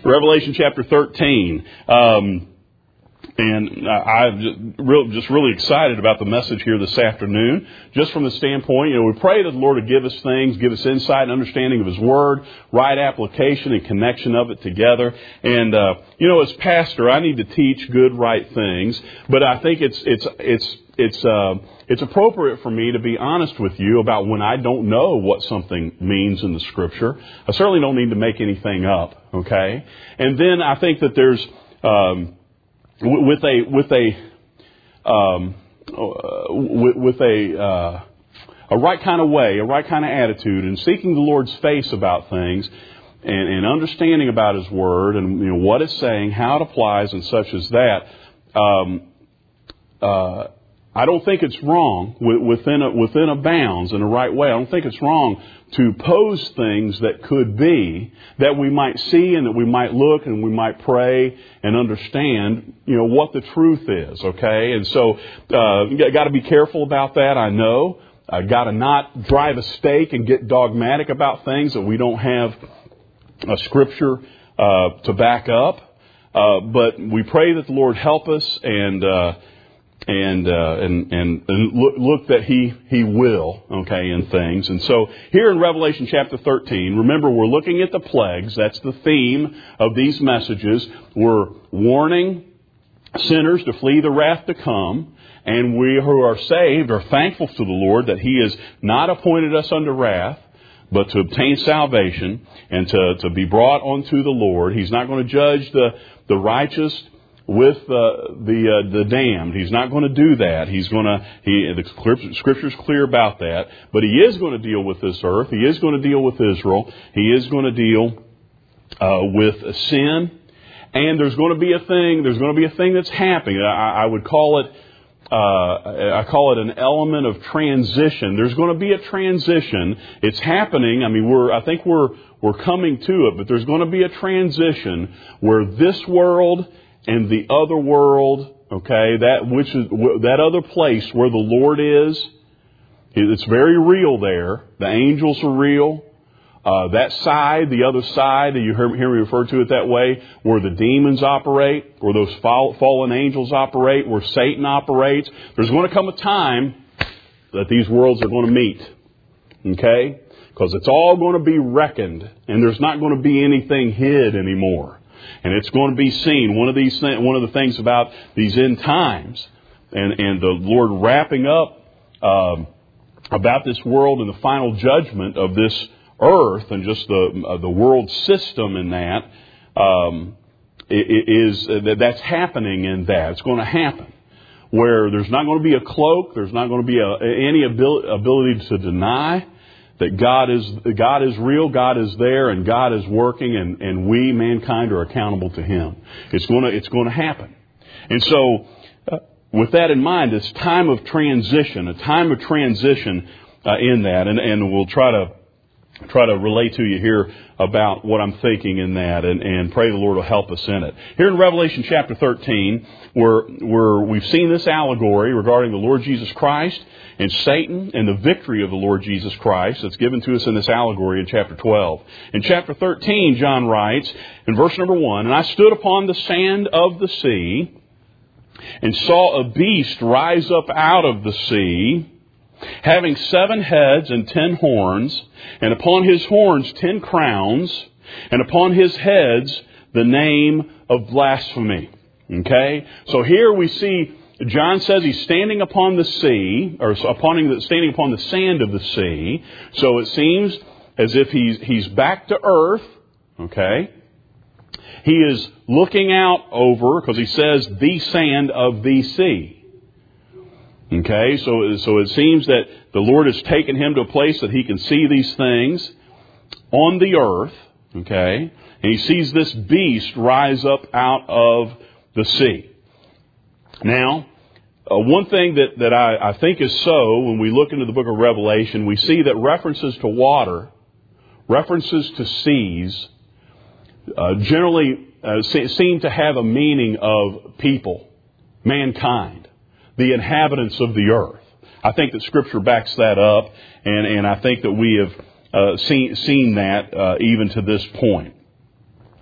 Revelation chapter 13. And I'm just really excited about the message here this afternoon, just from the standpoint, we pray that the Lord would give us things, give us insight and understanding of His Word, right application and connection of it together. And, as pastor, I need to teach good, right things, but I think it's appropriate for me to be honest with you about when I don't know what something means in the Scripture. I certainly don't need to make anything up, okay? And then I think that there's, with a right kind of way, a right kind of attitude, and seeking the Lord's face about things, and understanding about His Word, and what it's saying, how it applies, and such as that. I don't think it's wrong within a bounds in a right way. I don't think it's wrong to pose things that could be, that we might see and that we might look and we might pray and understand, what the truth is. Okay, and so you got to be careful about that. I know. Got to not drive a stake and get dogmatic about things that we don't have a Scripture to back up. But we pray that the Lord help us and look that He will, okay, in things. And so here in Revelation chapter 13, remember we're looking at the plagues. That's the theme of these messages. We're warning sinners to flee the wrath to come. And we who are saved are thankful to the Lord that He has not appointed us unto wrath, but to obtain salvation and to be brought unto the Lord. He's not going to judge the righteous with the damned. He's not going to do that. The Scripture's clear about that. But He is going to deal with this earth. He is going to deal with Israel. He is going to deal with sin. And there's going to be a thing that's happening. I would call it, I call it an element of transition. There's going to be a transition. It's happening. I think we're coming to it, but there's going to be a transition where this world and the other world, okay, that other place where the Lord is, it's very real there. The angels are real. That side, the other side, you hear me refer to it that way, where the demons operate, where those fallen angels operate, where Satan operates. There's going to come a time that these worlds are going to meet, okay? Because it's all going to be reckoned, and there's not going to be anything hid anymore. And it's going to be seen. One of the things about these end times, and the Lord wrapping up about this world and the final judgment of this earth and just the world system in that, that's happening in that. It's going to happen. Where there's not going to be a cloak, there's not going to be any ability to deny that God is real, God is there, and God is working, and we, mankind, are accountable to Him. It's going to happen. And so, with that in mind, it's a time of transition in that, and we'll try to relate to you here about what I'm thinking in that, and pray the Lord will help us in it. Here in Revelation chapter 13, where we've seen this allegory regarding the Lord Jesus Christ and Satan and the victory of the Lord Jesus Christ that's given to us in this allegory in chapter 12. In chapter 13, John writes in verse number 1, "And I stood upon the sand of the sea and saw a beast rise up out of the sea, having 7 heads and 10 horns, and upon his horns 10 crowns, and upon his heads the name of blasphemy." Okay? So here we see, John says he's standing upon the sea, or standing upon the sand of the sea. So it seems as if he's back to earth. Okay? He is looking out over, because he says, the sand of the sea. Okay, so it seems that the Lord has taken him to a place that he can see these things on the earth. Okay, and he sees this beast rise up out of the sea. Now, one thing that I think is so, when we look into the book of Revelation, we see that references to water, references to seas, generally seem to have a meaning of people, mankind, the inhabitants of the earth. I think that Scripture backs that up, and I think that we have seen that even to this point.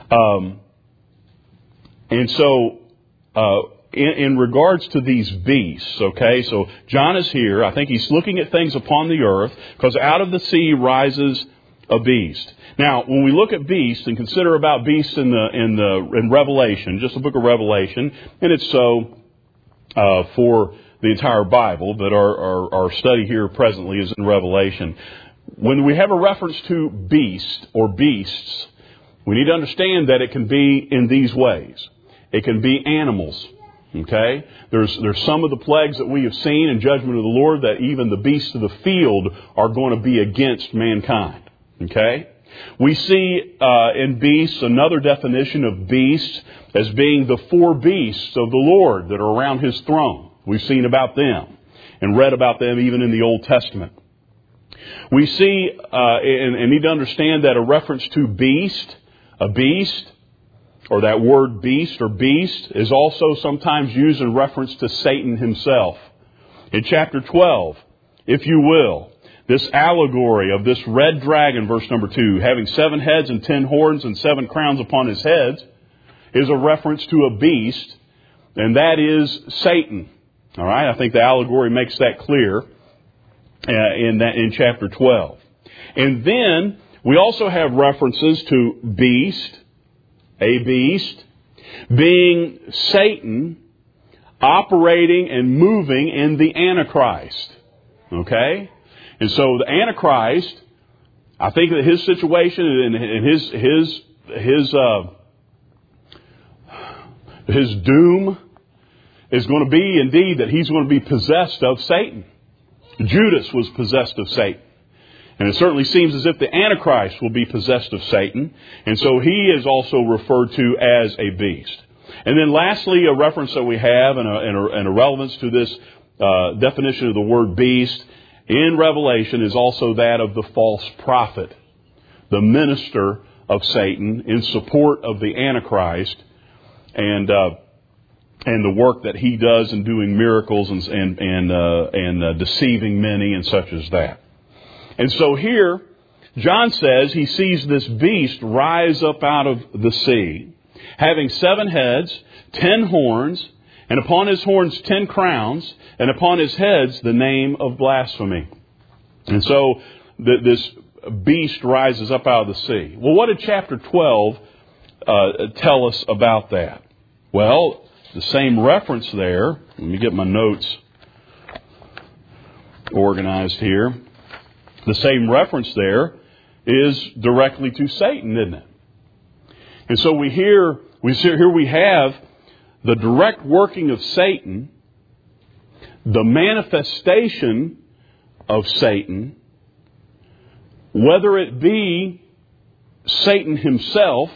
And so, in regards to these beasts, okay, so John is here. I think he's looking at things upon the earth, because out of the sea rises a beast. Now, when we look at beasts and consider about beasts in Revelation, just the book of Revelation, and it's so for the entire Bible, but our study here presently is in Revelation. When we have a reference to beast or beasts, we need to understand that it can be in these ways. It can be animals. Okay? There's some of the plagues that we have seen in judgment of the Lord that even the beasts of the field are going to be against mankind. Okay? We see in beasts another definition of beasts as being the four beasts of the Lord that are around His throne. We've seen about them and read about them even in the Old Testament. We see and need to understand that a reference to beast, a beast, or that word beast or beast, is also sometimes used in reference to Satan himself. In chapter 12, if you will, this allegory of this red dragon, verse number 2, having 7 heads and 10 horns and 7 crowns upon his heads, is a reference to a beast, and that is Satan. All right, I think the allegory makes that clear in chapter 12. And then we also have references to beast, a beast, being Satan operating and moving in the Antichrist. Okay? And so the Antichrist, I think that his situation and his doom is going to be indeed that he's going to be possessed of Satan. Judas was possessed of Satan. And it certainly seems as if the Antichrist will be possessed of Satan. And so he is also referred to as a beast. And then lastly, a reference that we have and a relevance to this definition of the word beast in Revelation is also that of the false prophet, the minister of Satan in support of the Antichrist and the work that he does in doing miracles and deceiving many and such as that. And so here, John says he sees this beast rise up out of the sea, having 7 heads, 10 horns, and upon his horns 10 crowns, and upon his heads the name of blasphemy. And so this beast rises up out of the sea. Well, what did chapter 12 tell us about that? Well, the same reference there. Let me get my notes organized here. The same reference there is directly to Satan, isn't it? And so here we have the direct working of Satan, the manifestation of Satan, whether it be Satan himself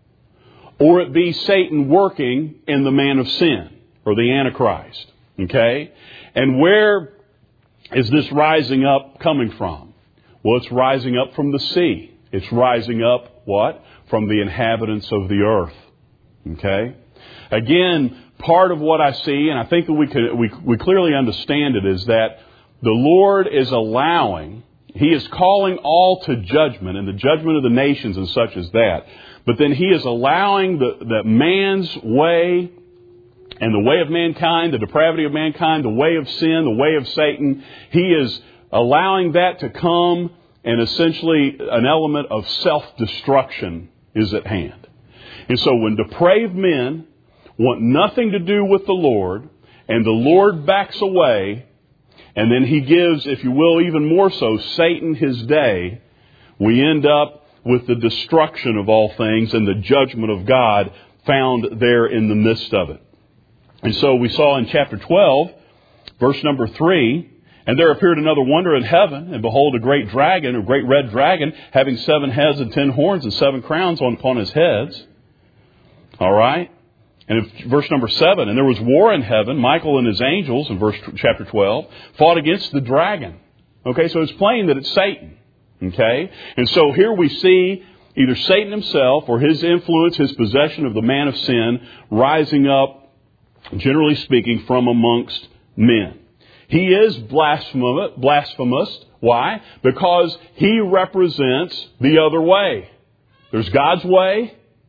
or it be Satan working in the man of sin or the Antichrist. Okay? And where is this rising up coming from? Well, it's rising up from the sea. It's rising up, what? From the inhabitants of the earth. Okay? Again, part of what I see, and I think that we clearly understand it, is that the Lord is allowing, He is calling all to judgment, and the judgment of the nations and such as that. But then He is allowing the man's way and the way of mankind, the depravity of mankind, the way of sin, the way of Satan. He is allowing that to come, and essentially an element of self-destruction is at hand. And so when depraved men want nothing to do with the Lord, and the Lord backs away, and then He gives, if you will, even more so, Satan his day, we end up with the destruction of all things and the judgment of God found there in the midst of it. And so we saw in chapter 12, verse number 3, and there appeared another wonder in heaven, and behold, a great dragon, a great red dragon, having 7 heads and 10 horns and 7 crowns upon his heads. All right? And in verse number 7, and there was war in heaven, Michael and his angels, in chapter 12, fought against the dragon. Okay, so it's plain that it's Satan. Okay? And so here we see either Satan himself or his influence, his possession of the man of sin, rising up, generally speaking, from amongst men. He is blasphemous. Why? Because he represents the other way. There's God's way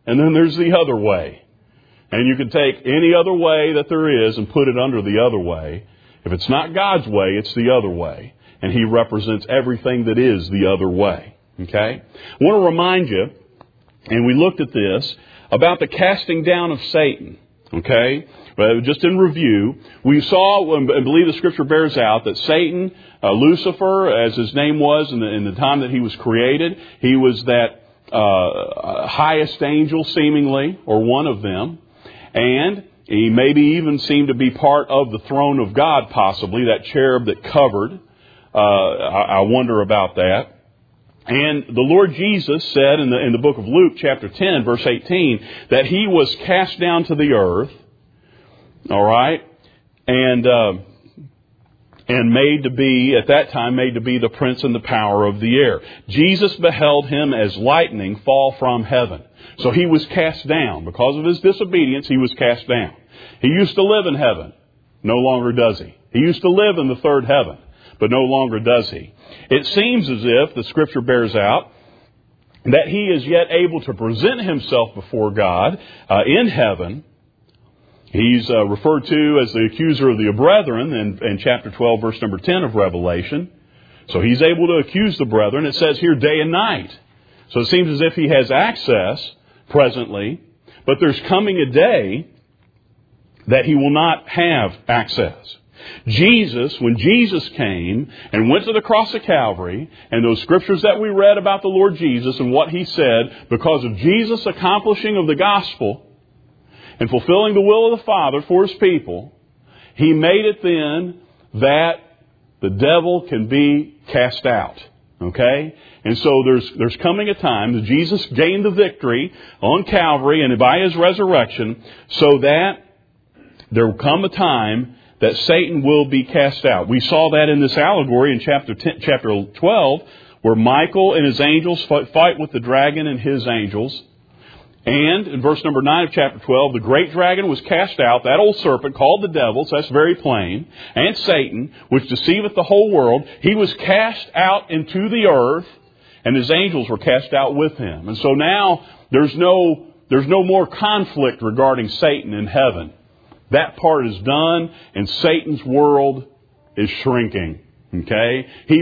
and then there's the other way. And you can take any other way that there is and put it under the other way. If it's not God's way, it's the other way. And He represents everything that is the other way. Okay? I want to remind you, and we looked at this, about the casting down of Satan. Okay? Just in review, we saw and believe the Scripture bears out that Satan, Lucifer, as his name was in the time that he was created, he was that highest angel seemingly, or one of them. And he maybe even seemed to be part of the throne of God, possibly, that cherub that covered. I wonder about that. And the Lord Jesus said in the book of Luke, chapter 10, verse 18, that He was cast down to the earth, all right, and made to be, at that time, made to be the prince and the power of the air. Jesus beheld Him as lightning fall from heaven. So He was cast down. Because of His disobedience, He was cast down. He used to live in heaven. No longer does He. He used to live in the third heaven. But no longer does He. It seems as if, the Scripture bears out, that He is yet able to present Himself before God in heaven. He's referred to as the accuser of the brethren in chapter 12, verse number 10 of Revelation. So He's able to accuse the brethren. It says here day and night. So it seems as if He has access presently, but there's coming a day that He will not have access. When Jesus came and went to the cross of Calvary, and those scriptures that we read about the Lord Jesus and what He said, because of Jesus' accomplishing of the gospel and fulfilling the will of the Father for His people, He made it then that the devil can be cast out. Okay? And so there's coming a time that Jesus gained the victory on Calvary and by His resurrection, so that there will come a time that Satan will be cast out. We saw that in this allegory in chapter 12, where Michael and his angels fight with the dragon and his angels. And in verse number 9 of chapter 12, the great dragon was cast out, that old serpent called the devil, so that's very plain, and Satan, which deceiveth the whole world. He was cast out into the earth, and his angels were cast out with him. And so now there's no more conflict regarding Satan in heaven. That part is done, and Satan's world is shrinking. Okay? He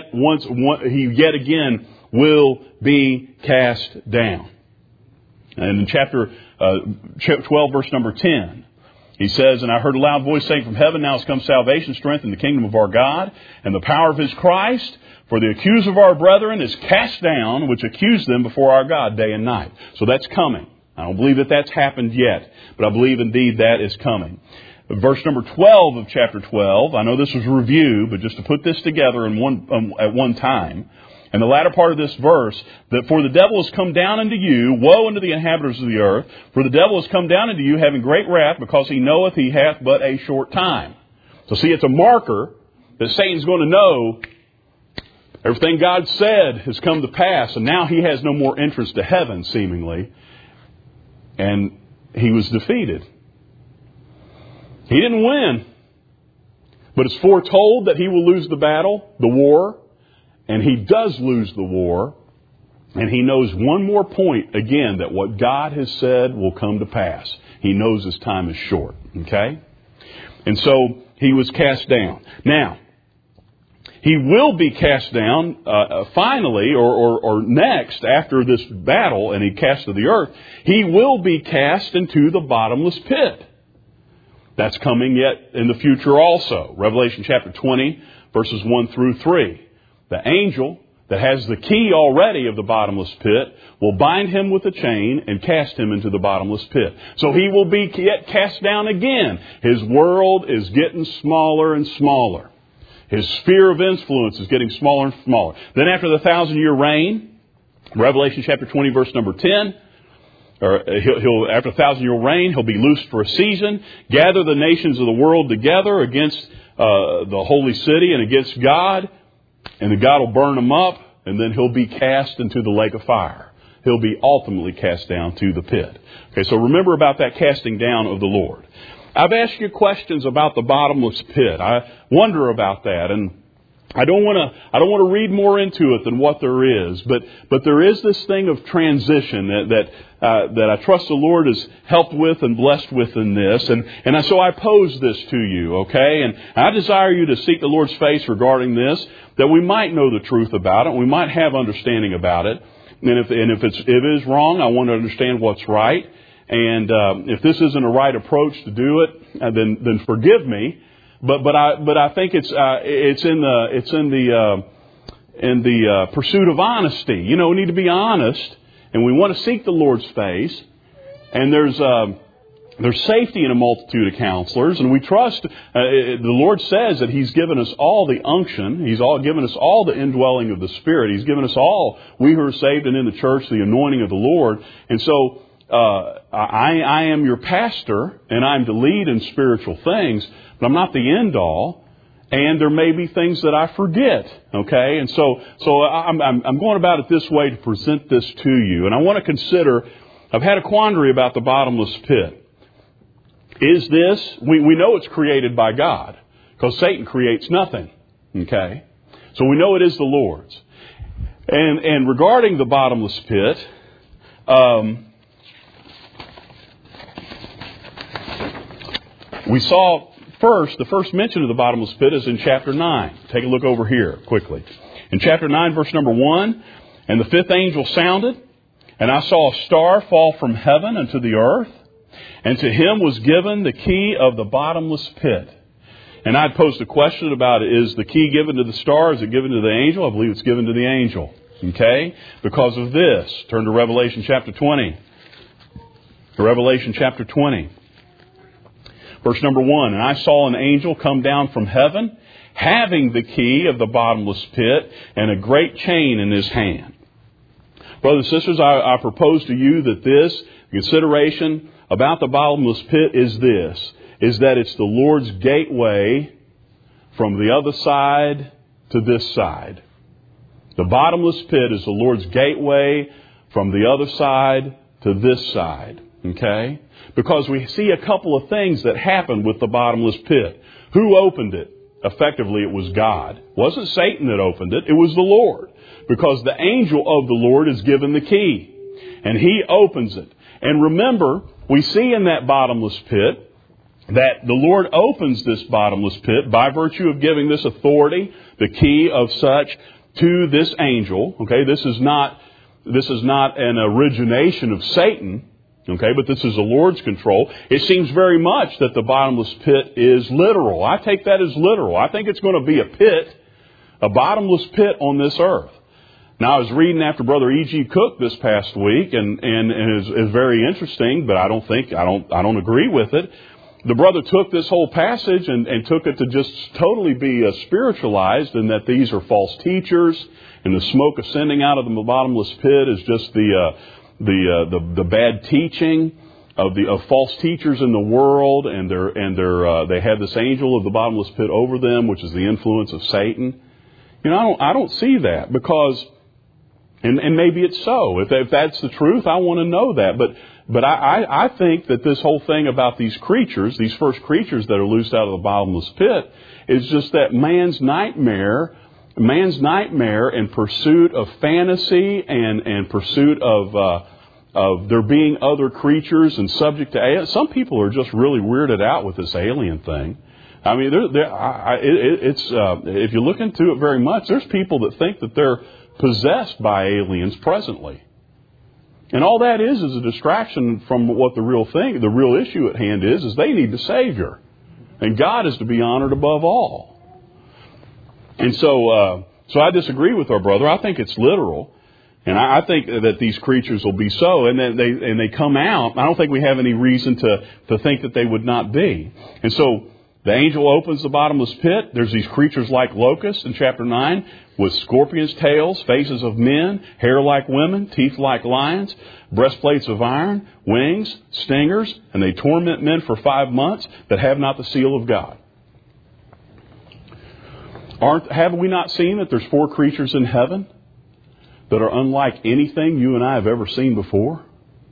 yet again will be cast down. And in chapter 12, verse number 10, he says, "And I heard a loud voice saying from heaven, now has come salvation, strength, and the kingdom of our God, and the power of His Christ. For the accuser of our brethren is cast down, which accused them before our God day and night." So that's coming. I don't believe that that's happened yet, but I believe indeed that is coming. Verse number 12 of chapter 12, I know this was review, but just to put this together at one time. And the latter part of this verse, that for the devil has come down unto you, woe unto the inhabitants of the earth, for the devil has come down unto you, having great wrath, because he knoweth he hath but a short time. So see, it's a marker that Satan's going to know everything God said has come to pass, and now he has no more entrance to heaven, seemingly. And he was defeated. He didn't win. But it's foretold that he will lose the battle, the war. And he does lose the war. And he knows one more point, again, that what God has said will come to pass. He knows his time is short. Okay? And so he was cast down. Now, he will be cast down finally, or next, after this battle, and he cast to the earth, he will be cast into the bottomless pit. That's coming yet in the future also. Revelation chapter 20, verses 1 through 3. The angel that has the key already of the bottomless pit will bind him with a chain and cast him into the bottomless pit. So he will be yet cast down again. His world is getting smaller and smaller. His sphere of influence is getting smaller and smaller. Then after the 1,000-year reign, Revelation chapter 20, verse number 10, after 1,000-year reign, he'll be loosed for a season, gather the nations of the world together against the holy city and against God, and the God will burn them up, and then he'll be cast into the lake of fire. He'll be ultimately cast down to the pit. Okay, so remember about that casting down of the Lord. I've asked you questions about the bottomless pit. I wonder about that, and I don't want to read more into it than what there is, but there is this thing of transition that I trust the Lord has helped with and blessed with in this, and so I pose this to you, okay? And I desire you to seek the Lord's face regarding this, that we might know the truth about it, we might have understanding about it, and if it is wrong, I want to understand what's right, and if this isn't a right approach to do it, then forgive me. But I think it's in the pursuit of honesty. You know, we need to be honest, and we want to seek the Lord's face. And there's safety in a multitude of counselors, and we trust. The Lord says that He's given us all the unction. He's given us all the indwelling of the Spirit. He's given us all, we who are saved and in the church, the anointing of the Lord. And so I am your pastor, and I'm to lead in spiritual things. But I'm not the end all, and there may be things that I forget. Okay, and so I'm going about it this way to present this to you, and I want to consider. I've had a quandary about the bottomless pit. Is this? We know it's created by God because Satan creates nothing. Okay, so we know it is the Lord's. And regarding the bottomless pit, we saw. First, the first mention of the bottomless pit is in chapter 9. Take a look over here quickly. In chapter 9, verse number 1, and the fifth angel sounded, and I saw a star fall from heaven unto the earth, and to him was given the key of the bottomless pit. And I'd posed a question about, is the key given to the star? Is it given to the angel? I believe it's given to the angel. Okay? Because of this. Turn to Revelation chapter 20. Revelation chapter 20. Verse number 1, and I saw an angel come down from heaven, having the key of the bottomless pit and a great chain in his hand. Brothers and sisters, I propose to you that this consideration about the bottomless pit is that it's the Lord's gateway from the other side to this side. The bottomless pit is the Lord's gateway from the other side to this side. Okay? Because we see a couple of things that happened with the bottomless pit. Who opened it? Effectively, it was God. It wasn't Satan that opened it. It was the Lord. Because the angel of the Lord is given the key. And he opens it. And remember, we see in that bottomless pit that the Lord opens this bottomless pit by virtue of giving this authority, the key of such, to this angel. Okay, this is not an origination of Satan. Okay, but this is the Lord's control. It seems very much that the bottomless pit is literal. I take that as literal. I think it's going to be a pit, a bottomless pit on this earth. Now, I was reading after Brother E.G. Cook this past week, and it is very interesting, but I don't agree with it. The brother took this whole passage and took it to just totally be spiritualized, and that these are false teachers, and the smoke ascending out of the bottomless pit is just the bad teaching of false teachers in the world, and they have this angel of the bottomless pit over them, which is the influence of Satan. You know, I don't see that because, and maybe it's so. If that's the truth, I want to know that. But I think that this whole thing about these creatures, these first creatures that are loosed out of the bottomless pit, is just that man's nightmare in pursuit of fantasy and pursuit of there being other creatures and subject to aliens. Some people are just really weirded out with this alien thing. I mean, if you look into it very much, there's people that think that they're possessed by aliens presently. And all that is a distraction from what the real issue at hand is they need the Savior. And God is to be honored above all. And so I disagree with our brother. I think it's literal. And I think that these creatures will be so. And then they come out. I don't think we have any reason to think that they would not be. And so the angel opens the bottomless pit. There's these creatures like locusts in chapter 9 with scorpions' tails, faces of men, hair like women, teeth like lions, breastplates of iron, wings, stingers, and they torment men for 5 months that have not the seal of God. Have we not seen that there's 4 creatures in heaven that are unlike anything you and I have ever seen before?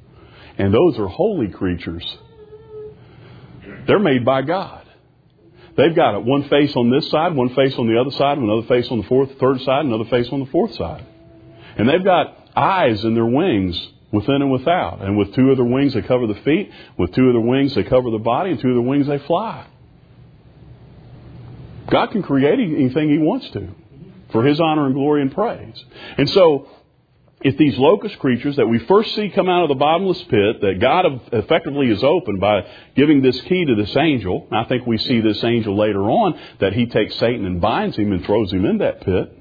And those are holy creatures. They're made by God. They've got one face on this side, one face on the other side, another face on the third side, another face on the fourth side. And they've got eyes in their wings, within and without. And with two of their wings, they cover the feet. With two of their wings, they cover the body. And two of their wings, they fly. God can create anything He wants to for His honor and glory and praise. And so, if these locust creatures that we first see come out of the bottomless pit, that God effectively has opened by giving this key to this angel, I think we see this angel later on, that he takes Satan and binds him and throws him in that pit,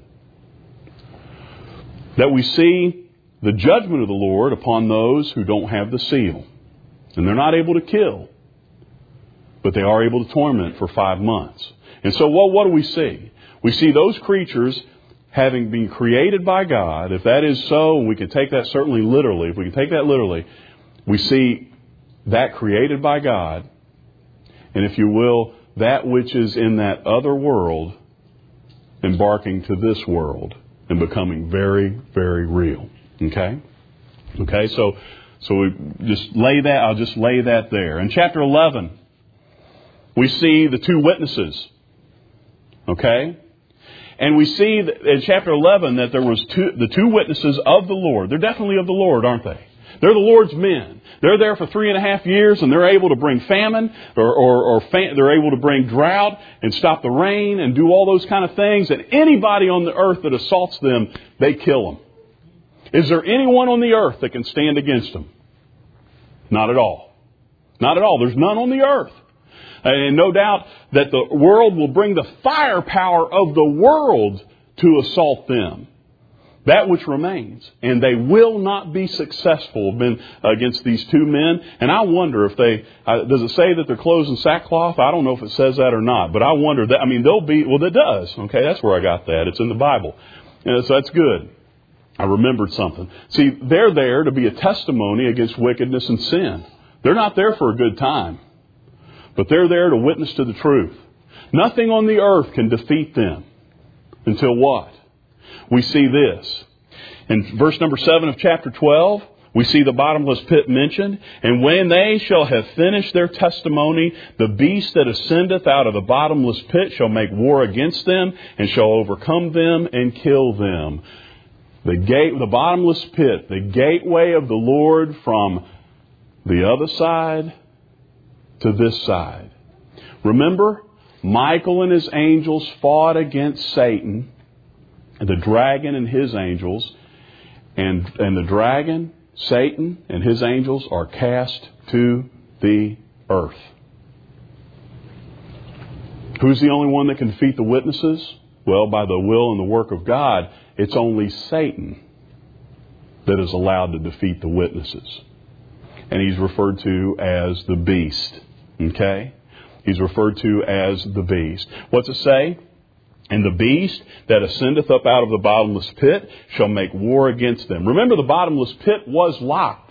that we see the judgment of the Lord upon those who don't have the seal. And they're not able to kill, but they are able to torment for 5 months. And so what do we see? We see those creatures having been created by God. If that is so, and we can take that certainly literally, if we can take that literally, we see that created by God, and if you will, that which is in that other world embarking to this world and becoming very, very real. Okay? Okay, so we just lay that, I'll just lay that there. In chapter 11, we see the two witnesses. Okay? And we see that in chapter 11 that there was the two witnesses of the Lord. They're definitely of the Lord, aren't they? They're the Lord's men. They're there for 3.5 years, and they're able to bring famine, or they're able to bring drought and stop the rain and do all those kind of things. And anybody on the earth that assaults them, they kill them. Is there anyone on the earth that can stand against them? Not at all. Not at all. There's none on the earth. And no doubt that the world will bring the firepower of the world to assault them. That which remains. And they will not be successful against these two men. And I wonder if does it say that they're clothed in sackcloth? I don't know if it says that or not. But I wonder that, they'll be, well, it does. Okay, that's where I got that. It's in the Bible. And so that's good. I remembered something. See, they're there to be a testimony against wickedness and sin. They're not there for a good time. But they're there to witness to the truth. Nothing on the earth can defeat them. Until what? We see this. In verse number 7 of chapter 12, we see the bottomless pit mentioned. And when they shall have finished their testimony, the beast that ascendeth out of the bottomless pit shall make war against them, and shall overcome them and kill them. The bottomless pit, the gateway of the Lord from the other side to this side. Remember, Michael and his angels fought against Satan, the dragon and his angels, and the dragon, Satan, and his angels are cast to the earth. Who's the only one that can defeat the witnesses? Well, by the will and the work of God, it's only Satan that is allowed to defeat the witnesses. And he's referred to as the beast. Okay? He's referred to as the beast. What's it say? And the beast that ascendeth up out of the bottomless pit shall make war against them. Remember, the bottomless pit was locked.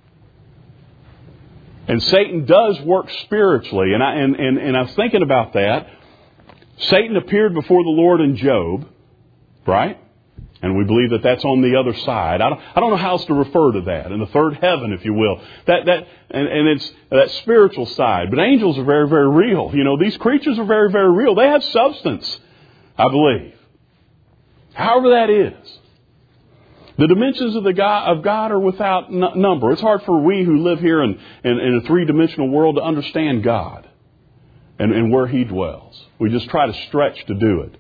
And Satan does work spiritually. And I was thinking about that. Satan appeared before the Lord in Job, right? And we believe that that's on the other side. I don't know how else to refer to that. In the third heaven, if you will. And it's that spiritual side. But angels are very, very real. These creatures are very, very real. They have substance, I believe. However that is. The dimensions of God are without number. It's hard for we who live here in a three-dimensional world to understand God and where He dwells. We just try to stretch to do it.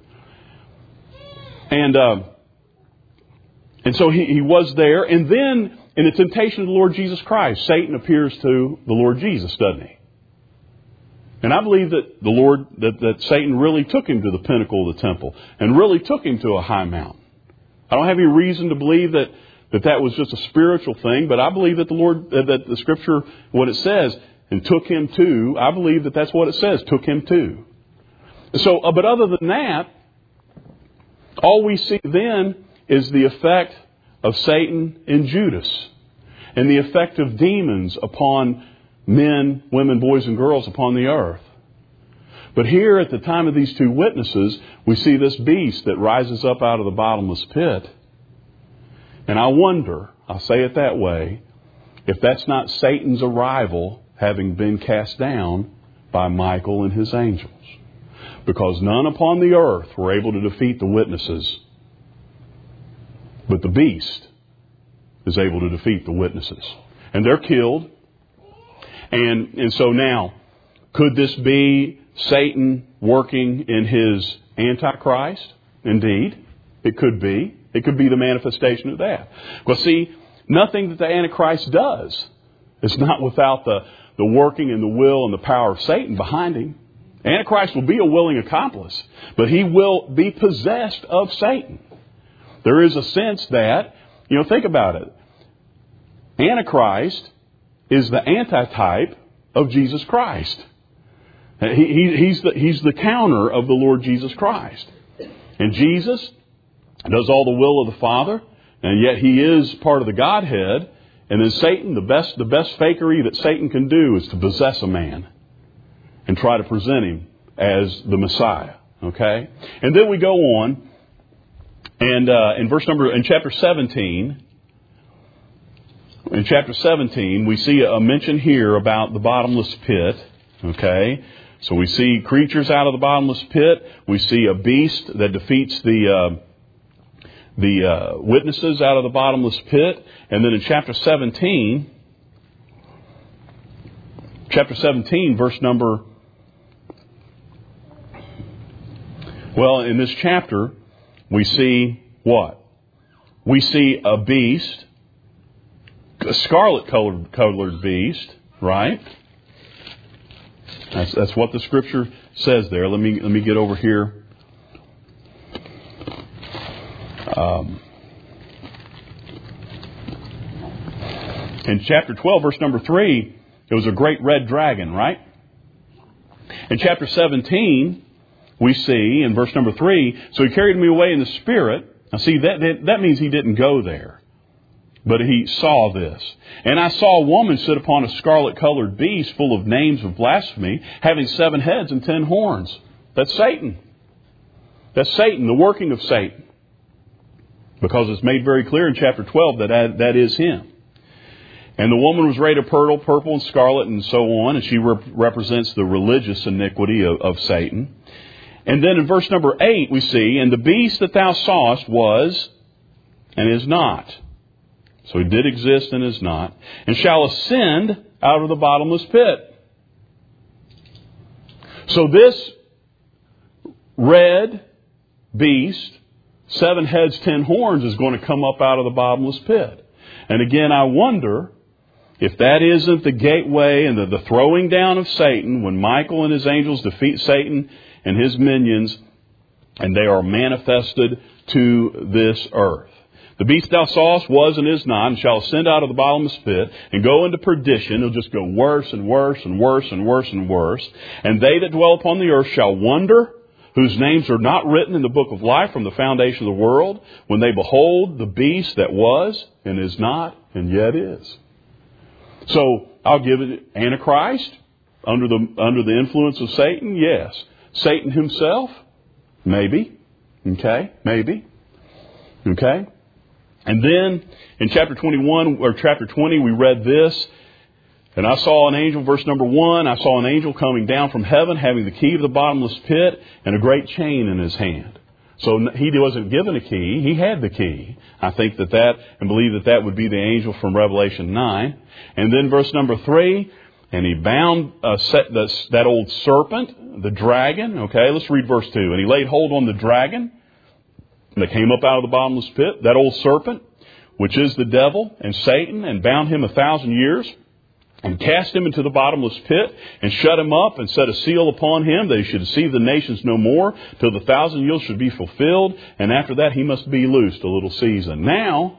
And so he was there. And then, in the temptation of the Lord Jesus Christ, Satan appears to the Lord Jesus, doesn't he? And I believe that that Satan really took him to the pinnacle of the temple and really took him to a high mountain. I don't have any reason to believe that was just a spiritual thing, but I believe that that the Scripture, what it says, and took him to, I believe that that's what it says, took him to. So, but other than that, all we see then is the effect of Satan in Judas and the effect of demons upon men, women, boys, and girls upon the earth. But here at the time of these two witnesses, we see this beast that rises up out of the bottomless pit. And I wonder, I'll say it that way, if that's not Satan's arrival having been cast down by Michael and his angels. because none upon the earth were able to defeat the witnesses. But the beast is able to defeat the witnesses. And they're killed. And so now, could this be Satan working in his Antichrist? Indeed, it could be. It could be the manifestation of that. Well, see, nothing that the Antichrist does is not without the working and the will and the power of Satan behind him. Antichrist will be a willing accomplice, but he will be possessed of Satan. There is a sense that, think about it. Antichrist is the antitype of Jesus Christ. He's the counter of the Lord Jesus Christ. And Jesus does all the will of the Father, and yet he is part of the Godhead. And then Satan, the best fakery that Satan can do is to possess a man and try to present him as the Messiah. Okay? And then we go on, and in chapter 17, we see a mention here about the bottomless pit. Okay? So we see creatures out of the bottomless pit. We see a beast that defeats the witnesses out of the bottomless pit. And then in chapter 17, verse number... Well, in this chapter, we see what? We see a beast, a scarlet-colored beast, right? That's what the Scripture says there. Let me get over here. In chapter 12, verse number 3, it was a great red dragon, right? In chapter 17, we see in verse number 3, so he carried me away in the Spirit. Now see, that means he didn't go there. But he saw this. And I saw a woman sit upon a scarlet-colored beast full of names of blasphemy, having 7 heads and 10 horns. That's Satan. That's Satan, the working of Satan. Because it's made very clear in chapter 12 that is him. And the woman was arrayed in purple and scarlet and so on, and she represents the religious iniquity of Satan. And then in verse number 8 we see, and the beast that thou sawest was and is not. So he did exist and is not. And shall ascend out of the bottomless pit. So this red beast, 7 heads, 10 horns, is going to come up out of the bottomless pit. And again, I wonder if that isn't the gateway and the throwing down of Satan when Michael and his angels defeat Satan and his minions, and they are manifested to this earth. The beast thou sawest was and is not, and shall ascend out of the bottomless pit, and go into perdition. It'll just go worse and worse and worse and worse and worse. And they that dwell upon the earth shall wonder, whose names are not written in the book of life from the foundation of the world, when they behold the beast that was and is not and yet is. So I'll give it Antichrist under the influence of Satan. Yes. Satan himself, maybe. Okay, maybe. Okay. And then in chapter 21 or chapter 20, we read this. And I saw an angel, verse number 1, I saw an angel coming down from heaven, having the key of the bottomless pit and a great chain in his hand. So he wasn't given a key, he had the key. I think and believe that would be the angel from Revelation 9. And then verse number 3, and he bound that old serpent, the dragon. Okay, let's read verse 2. And he laid hold on the dragon that came up out of the bottomless pit, that old serpent, which is the devil and Satan, and bound him 1,000 years, and cast him into the bottomless pit, and shut him up, and set a seal upon him, that he should deceive the nations no more, till the 1,000 years should be fulfilled, and after that he must be loosed a little season. Now,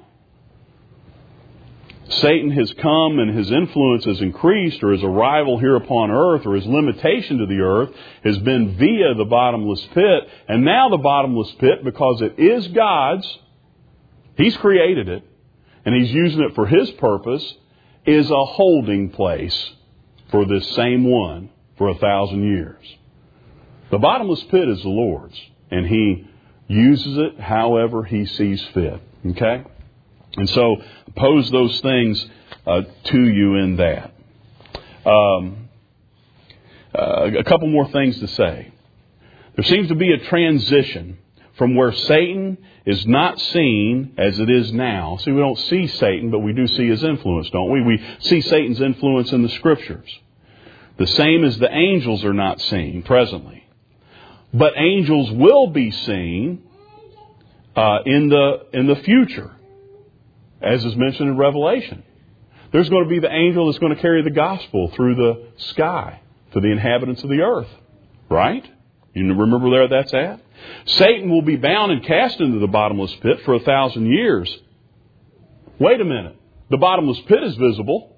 Satan has come and his influence has increased, or his arrival here upon earth, or his limitation to the earth has been via the bottomless pit. And now the bottomless pit, because it is God's, He's created it, and He's using it for His purpose, is a holding place for this same one for 1,000 years. The bottomless pit is the Lord's, and He uses it however He sees fit. Okay? And so, pose those things to you in that. A couple more things to say. There seems to be a transition from where Satan is not seen as it is now. See, we don't see Satan, but we do see his influence, don't we? We see Satan's influence in the Scriptures. The same as the angels are not seen presently. But angels will be seen in the future, as is mentioned in Revelation. There's going to be the angel that's going to carry the gospel through the sky to the inhabitants of the earth. Right? You remember where that's at? Satan will be bound and cast into the bottomless pit for 1,000 years. Wait a minute. The bottomless pit is visible.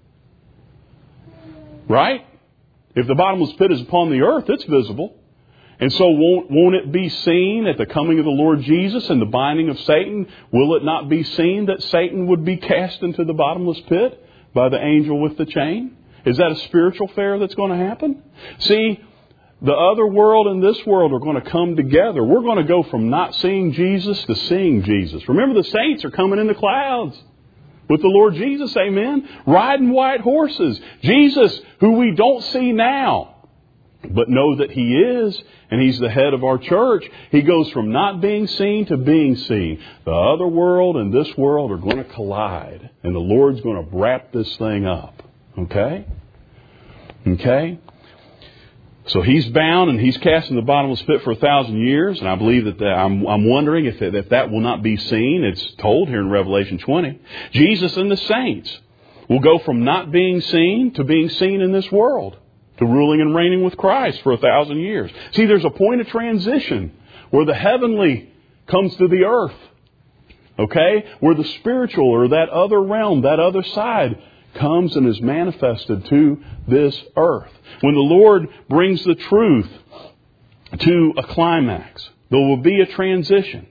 Right? If the bottomless pit is upon the earth, it's visible. And so won't it be seen at the coming of the Lord Jesus and the binding of Satan? Will it not be seen that Satan would be cast into the bottomless pit by the angel with the chain? Is that a spiritual fair that's going to happen? See, the other world and this world are going to come together. We're going to go from not seeing Jesus to seeing Jesus. Remember, the saints are coming in the clouds with the Lord Jesus, amen, riding white horses. Jesus, who we don't see now, but know that He is, and He's the head of our church. He goes from not being seen to being seen. The other world and this world are going to collide, and the Lord's going to wrap this thing up. Okay? Okay? So He's bound and He's cast in the bottomless pit for 1,000 years, and I believe that I'm wondering if that will not be seen. It's told here in Revelation 20. Jesus and the saints will go from not being seen to being seen in this world, to ruling and reigning with Christ for 1,000 years. See, there's a point of transition where the heavenly comes to the earth. Okay? Where the spiritual, or that other realm, that other side, comes and is manifested to this earth. When the Lord brings the truth to a climax, there will be a transition.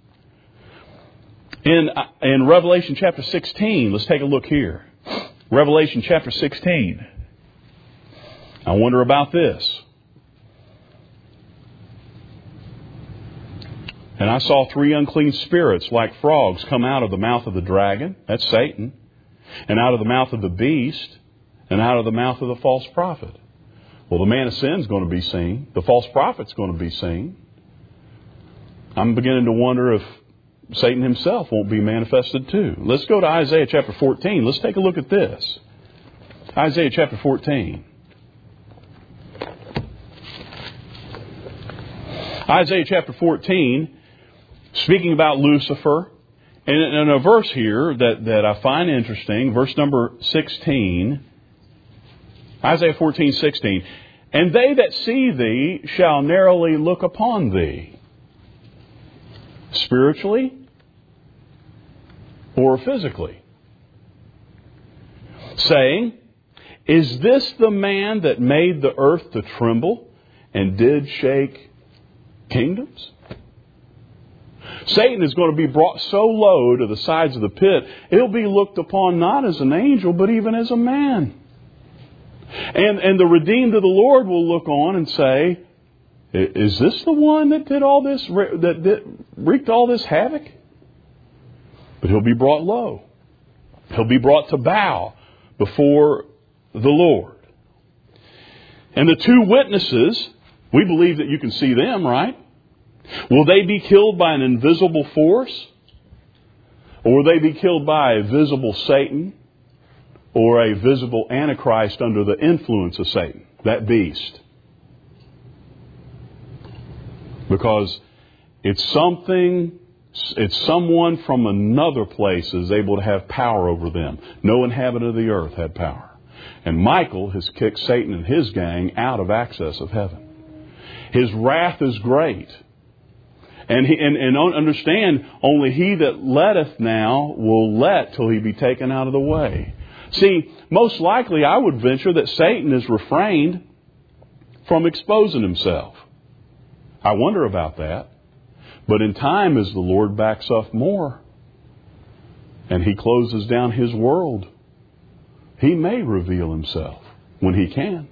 In Revelation chapter 16, let's take a look here. Revelation chapter 16. I wonder about this. And I saw 3 unclean spirits like frogs come out of the mouth of the dragon, that's Satan, and out of the mouth of the beast, and out of the mouth of the false prophet. Well, the man of sin is going to be seen. The false prophet is going to be seen. I'm beginning to wonder if Satan himself won't be manifested too. Let's go to Isaiah chapter 14. Let's take a look at this. Isaiah chapter 14. Isaiah chapter 14, speaking about Lucifer, and a verse here that I find interesting, verse number 16, Isaiah 14:16. And they that see thee shall narrowly look upon thee. Spiritually or physically. Saying, is this the man that made the earth to tremble and did shake kingdoms? Satan is going to be brought so low to the sides of the pit, he'll be looked upon not as an angel, but even as a man. And the redeemed of the Lord will look on and say, is this the one that did all this, that wreaked all this havoc? But he'll be brought low. He'll be brought to bow before the Lord. And the 2 witnesses, we believe that you can see them, right? Will they be killed by an invisible force? Or will they be killed by a visible Satan? Or a visible Antichrist under the influence of Satan, that beast? Because it's someone from another place is able to have power over them. No inhabitant of the earth had power. And Michael has kicked Satan and his gang out of access of heaven. His wrath is great. And understand, only he that letteth now will let till he be taken out of the way. See, most likely I would venture that Satan is refrained from exposing himself. I wonder about that. But in time, as the Lord backs up more and He closes down His world, He may reveal Himself when He can.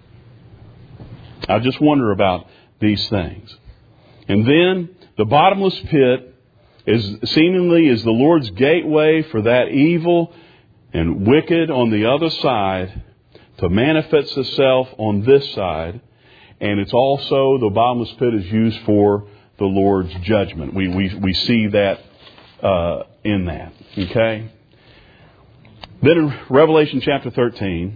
I just wonder about these things. And then the bottomless pit is seemingly the Lord's gateway for that evil and wicked on the other side to manifest itself on this side. and it's also, the bottomless pit is used for the Lord's judgment. We see that in that. Okay? Then in Revelation chapter 13,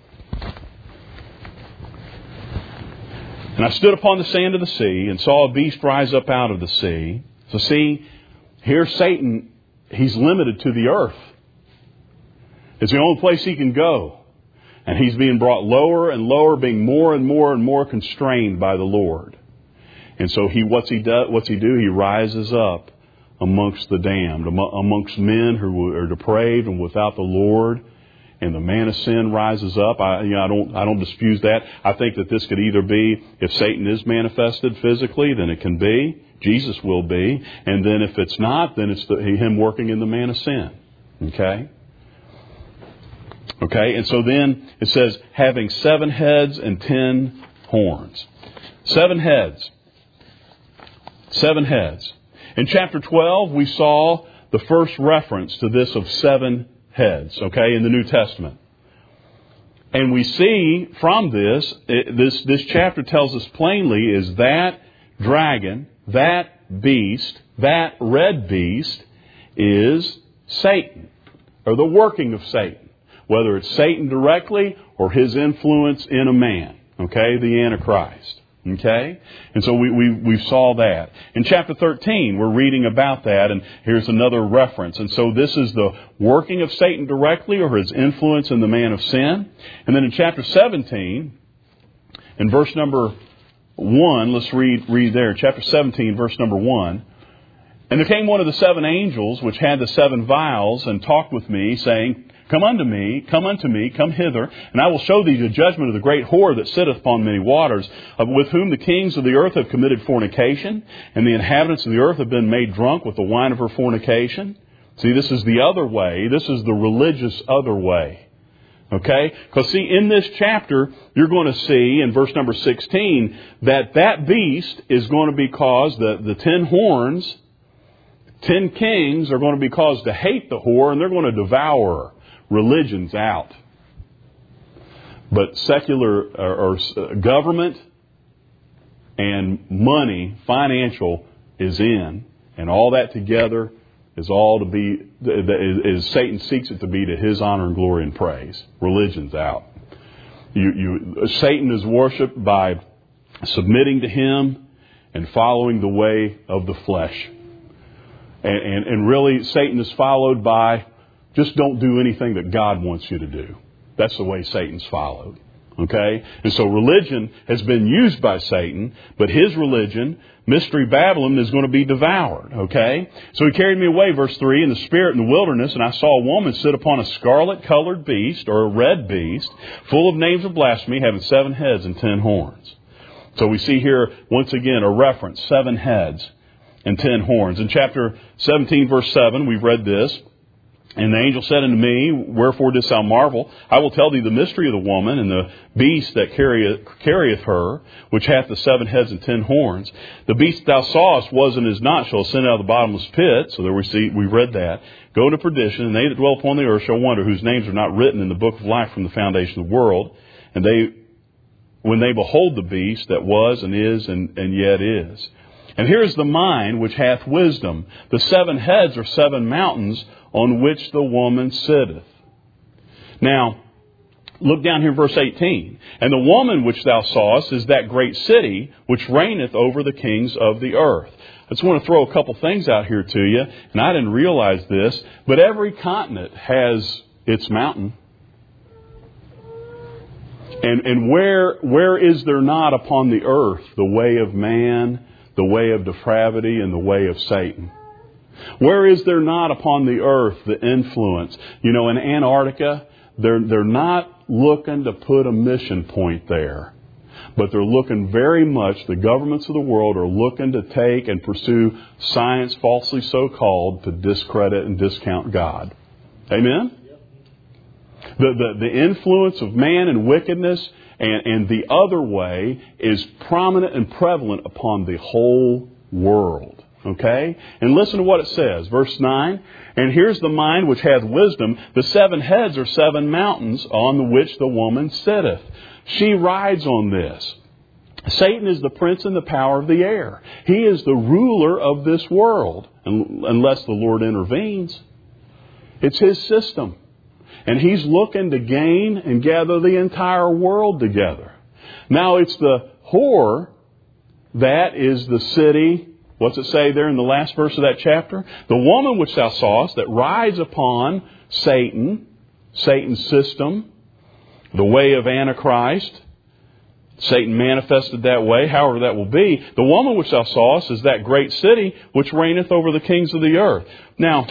and I stood upon the sand of the sea and saw a beast rise up out of the sea. So see, here Satan, he's limited to the earth. It's the only place he can go. And he's being brought lower and lower, being more and more and more constrained by the Lord. And so what's he do? He rises up amongst the damned, amongst men who are depraved and without the Lord. And the man of sin rises up. I don't dispute that. I think that this could either be, if Satan is manifested physically, then it can be. Jesus will be. And then if it's not, then it's him working in the man of sin. Okay? Okay, and so then it says, having 7 heads and 10 horns. 7 heads. 7 heads. In chapter 12, we saw the first reference to this of 7 heads, okay, in the New Testament. And we see from this chapter tells us plainly is that dragon, that beast, that red beast is Satan, or the working of Satan. Whether it's Satan directly or his influence in a man. Okay? The Antichrist. Okay? And so we saw that. In chapter 13, we're reading about that, and here's another reference. And so this is the working of Satan directly or his influence in the man of sin. And then in chapter 17, in verse number 1, let's read there. Chapter 17, verse number 1. And there came one of the 7 angels which had the 7 vials and talked with me, saying, Come unto me, come hither, and I will show thee the judgment of the great whore that sitteth upon many waters, with whom the kings of the earth have committed fornication, and the inhabitants of the earth have been made drunk with the wine of her fornication. See, this is the other way. This is the religious other way. Okay? Because see, in this chapter, you're going to see in verse number 16 that beast is going to be caused, the 10 horns, 10 kings are going to be caused to hate the whore, and they're going to devour her. Religion's out. But secular or government and money, financial, is in. And all that together is all to be, as Satan seeks it to be, to his honor and glory and praise. Religion's out. Satan is worshipped by submitting to him and following the way of the flesh. And really, Satan is followed by, just don't do anything that God wants you to do. That's the way Satan's followed. Okay? And so religion has been used by Satan, but his religion, Mystery Babylon, is going to be devoured. Okay? So he carried me away, verse 3, in the spirit in the wilderness, and I saw a woman sit upon a scarlet-colored beast, or a red beast, full of names of blasphemy, having 7 heads and 10 horns. So we see here, once again, a reference, 7 heads and 10 horns. In chapter 17, verse 7, we've read this. And the angel said unto me, Wherefore didst thou marvel? I will tell thee the mystery of the woman and the beast that carrieth her, which hath the 7 heads and 10 horns. The beast thou sawest was and is not, shall ascend out of the bottomless pit. So there we read that. Go into perdition, and they that dwell upon the earth shall wonder, whose names are not written in the book of life from the foundation of the world. And when they behold the beast that was and is and yet is. And here is the mind which hath wisdom. The 7 heads are 7 mountains on which the woman sitteth. Now, look down here in verse 18. And the woman which thou sawest is that great city which reigneth over the kings of the earth. I just want to throw a couple things out here to you, and I didn't realize this, but every continent has its mountain. And where is there not upon the earth the way of man, the way of depravity, and the way of Satan? Where is there not upon the earth the influence? You know, in Antarctica, they're not looking to put a mission point there. But they're looking very much, the governments of the world are looking to take and pursue science, falsely so called, to discredit and discount God. Amen? The influence of man and wickedness and the other way is prominent and prevalent upon the whole world. Okay? And listen to what it says. Verse 9. And here's the mind which hath wisdom. The 7 heads are 7 mountains on which the woman sitteth. She rides on this. Satan is the prince and the power of the air. He is the ruler of this world, unless the Lord intervenes. It's his system. And he's looking to gain and gather the entire world together. Now it's the whore that is the city. What's it say there in the last verse of that chapter? The woman which thou sawest that rides upon Satan, Satan's system, the way of Antichrist. Satan manifested that way, however that will be. The woman which thou sawest is that great city which reigneth over the kings of the earth. Now,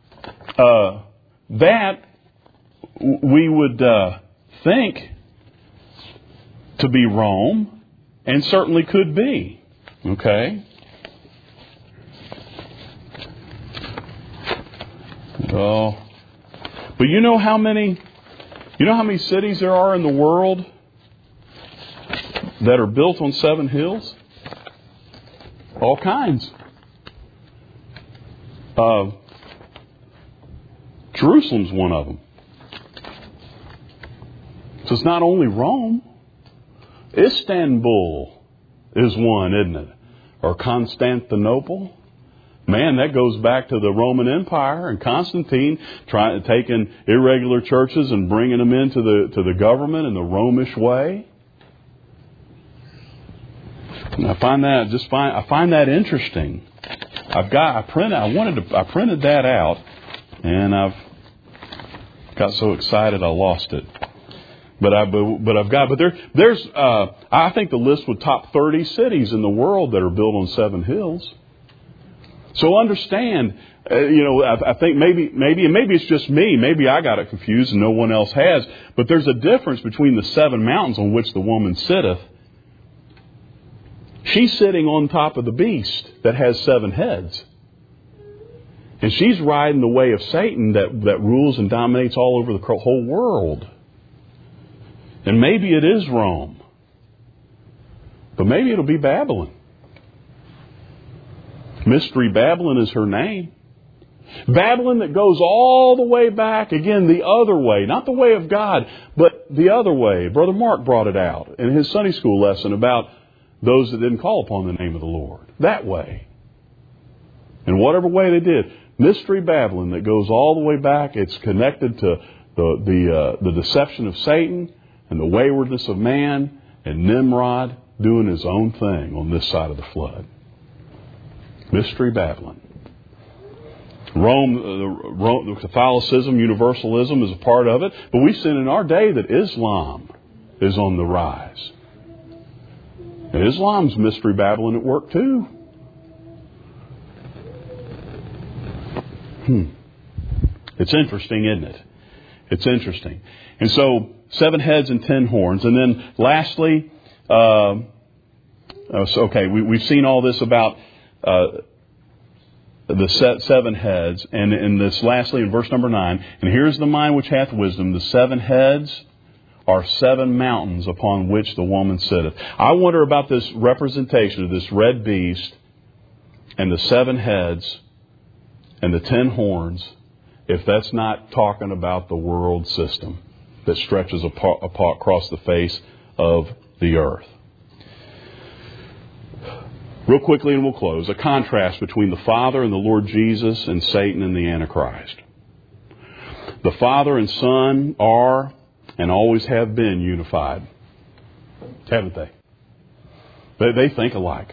that we would think to be Rome, and certainly could be. Okay? Well, but you know how many cities there are in the world that are built on 7 hills? All kinds. Jerusalem's one of them. So it's not only Rome. Istanbul is one, isn't it? Or Constantinople. Man, that goes back to the Roman Empire and Constantine taking irregular churches and bringing them into the government in the Romish way. And I find that interesting. I printed that out, and I've got so excited I lost it. I think the list would top 30 cities in the world that are built on 7 hills. So understand, I think maybe it's just me. Maybe I got it confused and no one else has. But there's a difference between the 7 mountains on which the woman sitteth. She's sitting on top of the beast that has 7 heads. And she's riding the way of Satan that rules and dominates all over the whole world. And maybe it is Rome. But maybe it'll be Babylon. Mystery Babylon is her name. Babylon that goes all the way back, again, the other way. Not the way of God, but the other way. Brother Mark brought it out in his Sunday school lesson about those that didn't call upon the name of the Lord. That way. And whatever way they did. Mystery Babylon that goes all the way back. It's connected to the deception of Satan and the waywardness of man and Nimrod doing his own thing on this side of the flood. Mystery Babylon. Rome, Catholicism, Universalism is a part of it. But we've seen in our day that Islam is on the rise. And Islam's Mystery Babylon at work too. It's interesting, isn't it? It's interesting. And so 7 heads and 10 horns. And then lastly, we've seen all this about the 7 heads. And in this lastly, in verse number 9, and here's the mind which hath wisdom. The 7 heads are 7 mountains upon which the woman sitteth. I wonder about this representation of this red beast and the 7 heads and the 10 horns, if that's not talking about the world system that stretches across the face of the earth. Real quickly and we'll close. A contrast between the Father and the Lord Jesus and Satan and the Antichrist. The Father and Son are and always have been unified. Haven't they? They think alike.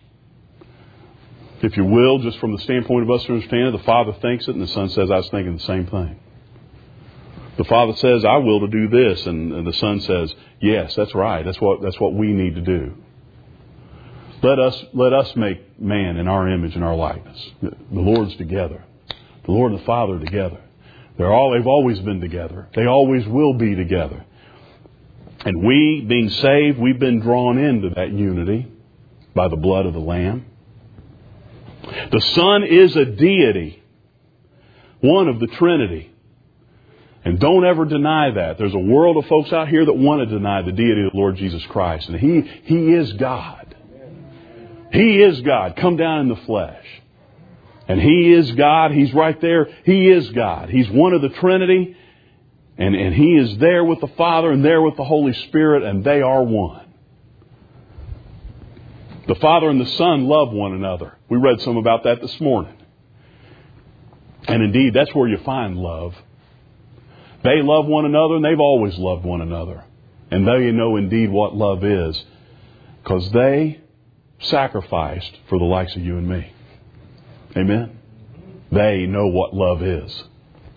If you will, just from the standpoint of us to understand it, the Father thinks it and the Son says, I was thinking the same thing. The Father says, I will to do this, and the Son says, yes, that's right. That's what we need to do. Let us make man in our image and our likeness. The Lord's together. The Lord and the Father are together. They've always been together. They always will be together. And we, being saved, we've been drawn into that unity by the blood of the Lamb. The Son is a deity, one of the Trinity. And don't ever deny that. There's a world of folks out here that want to deny the deity of the Lord Jesus Christ. And He is God. He is God, come down in the flesh. And He is God. He's right there. He is God. He's one of the Trinity. And He is there with the Father and there with the Holy Spirit. And they are one. The Father and the Son love one another. We read some about that this morning. And indeed, that's where you find love. They love one another, and they've always loved one another. And they know indeed what love is, because they sacrificed for the likes of you and me. Amen? They know what love is.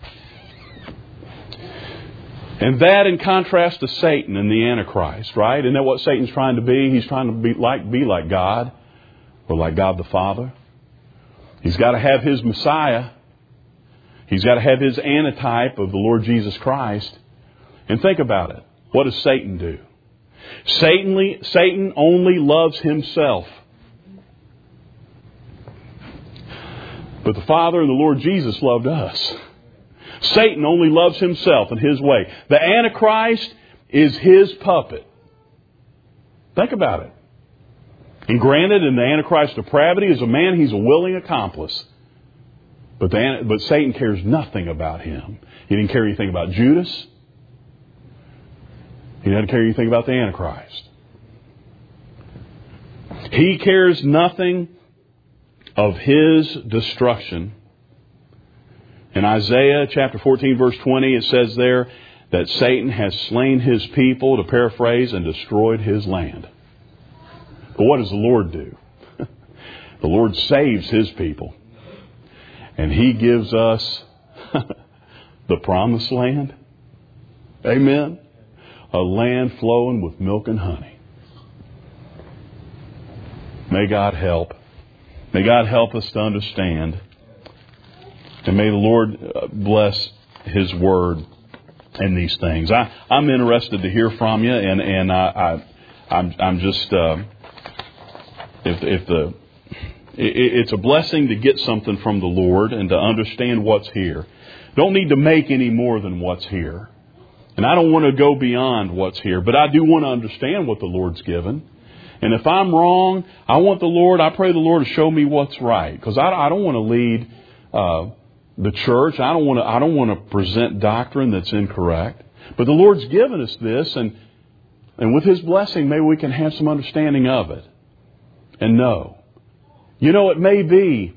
And that in contrast to Satan and the Antichrist, right? Isn't that what Satan's trying to be? He's trying to be like God, or like God the Father. He's got to have his Messiah. He's got to have his antitype of the Lord Jesus Christ. And think about it. What does Satan do? Satan only loves himself. But the Father and the Lord Jesus loved us. Satan only loves himself and his way. The Antichrist is his puppet. Think about it. And granted, in the Antichrist's depravity as a man, he's a willing accomplice. But Satan cares nothing about him. He didn't care anything about Judas. He didn't care anything about the Antichrist. He cares nothing of his destruction. In Isaiah chapter 14, verse 20, it says there that Satan has slain his people, to paraphrase, and destroyed his land. But what does the Lord do? The Lord saves his people. And he gives us the promised land. Amen. A land flowing with milk and honey. May God help. May God help us to understand. And may the Lord bless His Word in these things. I'm interested to hear from you, and I'm just it's a blessing to get something from the Lord and to understand what's here. Don't need to make any more than what's here. And I don't want to go beyond what's here, but I do want to understand what the Lord's given. And if I'm wrong, I pray the Lord to show me what's right. Because I don't want to lead the church. I don't want to present doctrine that's incorrect. But the Lord's given us this, and with His blessing, maybe we can have some understanding of it. And know. You know, it may be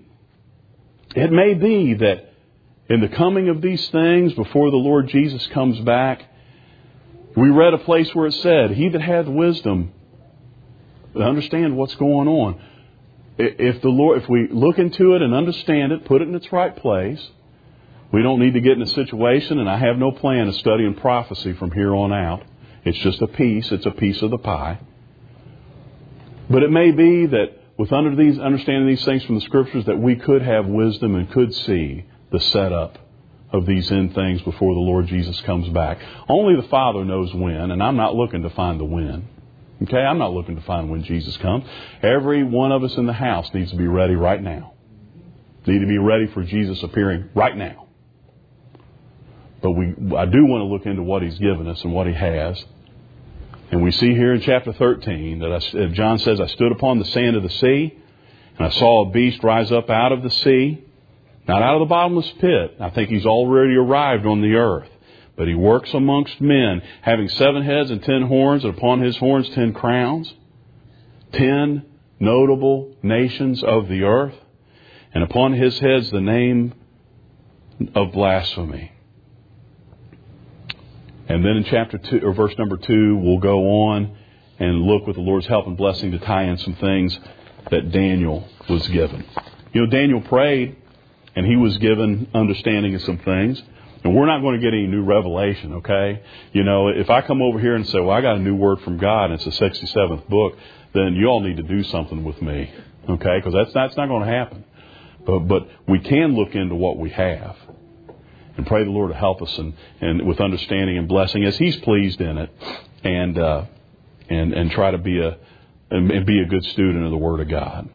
that in the coming of these things, before the Lord Jesus comes back, we read a place where it said, he that hath wisdom to understand what's going on. If we look into it and understand it, put it in its right place, we don't need to get in a situation, and I have no plan of studying prophecy from here on out. It's just it's a piece of the pie. But it may be that with understanding these things from the Scriptures, that we could have wisdom and could see the setup of these end things before the Lord Jesus comes back. Only the Father knows when, and I'm not looking to find the when. Okay, I'm not looking to find when Jesus comes. Every one of us in the house needs to be ready right now. Need to be ready for Jesus appearing right now. But I do want to look into what He's given us and what He has. And we see here in chapter 13 that John says, I stood upon the sand of the sea, and I saw a beast rise up out of the sea, not out of the bottomless pit. I think he's already arrived on the earth. But he works amongst men, having 7 heads and 10 horns, and upon his horns 10 crowns, 10 notable nations of the earth, and upon his heads the name of blasphemy. And then in chapter 2, or verse number 2, we'll go on and look with the Lord's help and blessing to tie in some things that Daniel was given. You know, Daniel prayed, and he was given understanding of some things. And we're not going to get any new revelation, okay? You know, if I come over here and say, well, I got a new word from God, and it's the 67th book, then you all need to do something with me, okay? Because that's not going to happen. But we can look into what we have and pray the Lord to help us and with understanding and blessing as He's pleased in it, and try to be a good student of the Word of God.